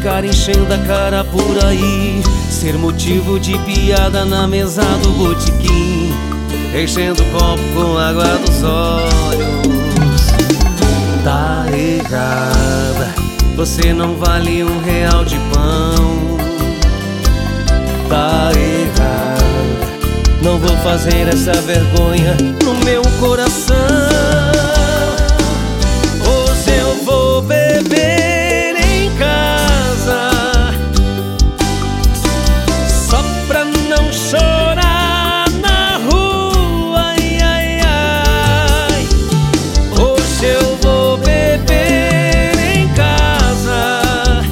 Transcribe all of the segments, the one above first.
ficar enchendo a cara por aí, ser motivo de piada na mesa do botequim, enchendo o copo com água dos olhos. Tá errada, você não vale R$1 de pão. Tá errada, não vou fazer essa vergonha no meu coração. Hoje eu vou beber em casa, só pra não chorar na rua. Ai, ai, ai. Hoje eu vou beber em casa,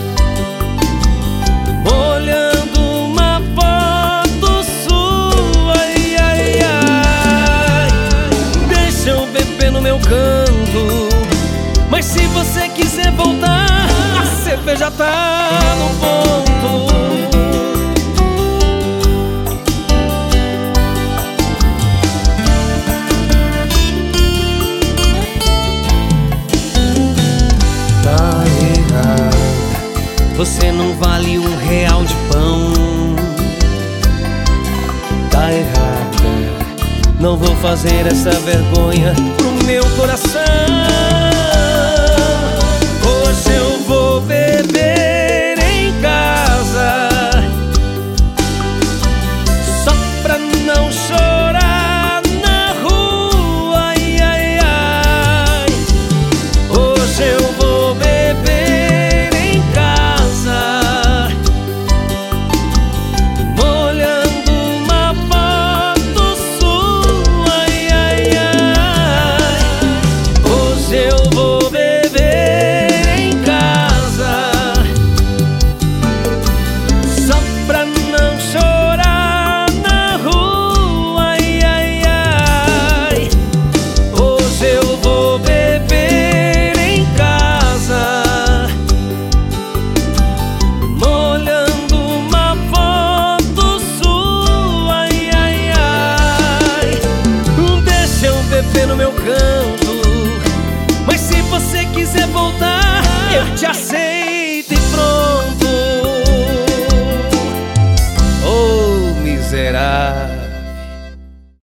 molhando uma foto sua. Ai, ai, ai. Deixa eu beber no meu canto, mas se você quiser voltar, a cerveja tá no ponto. Tá errado, você não vale R$1 de pão. Tá errada, não vou fazer essa vergonha no meu coração. Hoje eu vou beber em casa, só pra não chorar na rua. Ai, ai, ai. Hoje eu vou beber em casa, molhando uma foto sua. Ai, ai, ai. Hoje eu vou beber em casa, só pra não chorar na rua. Ai, ai, ai. Hoje eu vou beber em casa, molhando uma foto sua. Ai, ai, ai. Deixa eu beber no meu canto, mas se você quiser voltar, eu te aceito e pronto. Oh, miserável.